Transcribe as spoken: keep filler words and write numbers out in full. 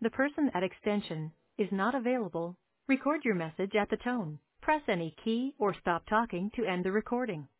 The person at extension is not available. Record your message at the tone. Press any key or stop talking to end the recording.